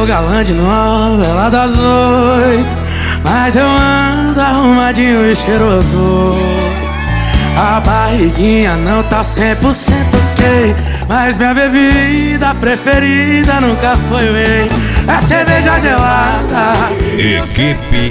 sou galã de novela das 8, mas eu ando arrumadinho e cheiroso. A barriguinha não tá 100% ok, mas minha bebida preferida nunca foi whey, é cerveja gelada. Equipe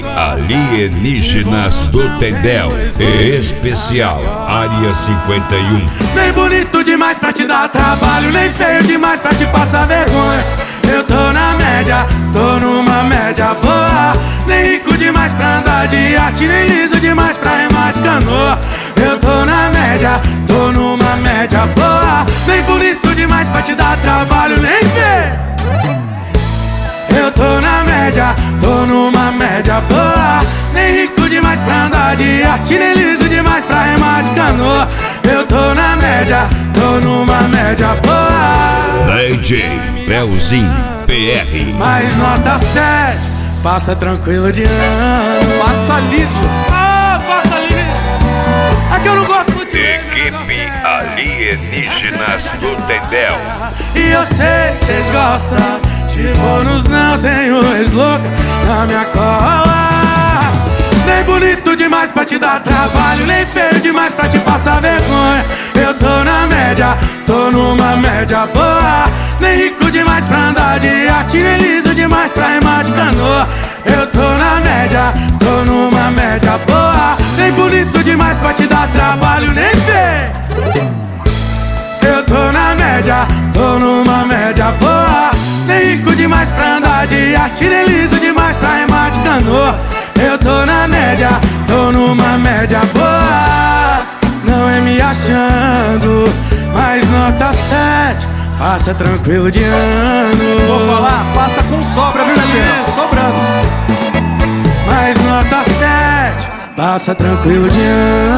Alienígenas do Tendel, especial Área 51. Nem bonito demais pra te dar trabalho, nem feio demais pra te passar vergonha. Eu tô na média, tô numa média boa. Nem rico demais pra andar de iate, nem liso demais pra remar de canoa. Eu tô na média, tô numa média boa. Nem bonito demais pra te dar trabalho, nem feio. Eu tô na média, tô numa média boa. Nem rico demais pra andar de iate, nem liso demais pra remar de canoa. Eu tô na média, tô numa média boa. DJ Belzinho PR. Mais nota 7, passa tranquilo de ano. Passa liso. Ah, passa liso. É que eu não gosto muito de Equipe Alienígenas do Tendel. E eu sei que vocês gostam de bônus, não tenho ex-louca na minha cola. Nem bonito demais pra te dar trabalho, nem feio demais pra te passar vergonha. Eu tô na média, tô numa média boa. Nem rico demais pra andar de iate, nem liso demais pra remar de canoa. Eu tô na média, tô numa média boa. Nem bonito demais pra te dar trabalho, nem feio. Eu tô na média, tô numa média boa. Nem rico demais pra andar de iate, nem liso demais pra remar de canoa. Eu tô na média, tô numa média boa. Não é me achando, mas nota 7, passa tranquilo de ano. Vou falar, passa com sobra, viu, Juliano? Sobrando. Mas nota 7, passa tranquilo de ano.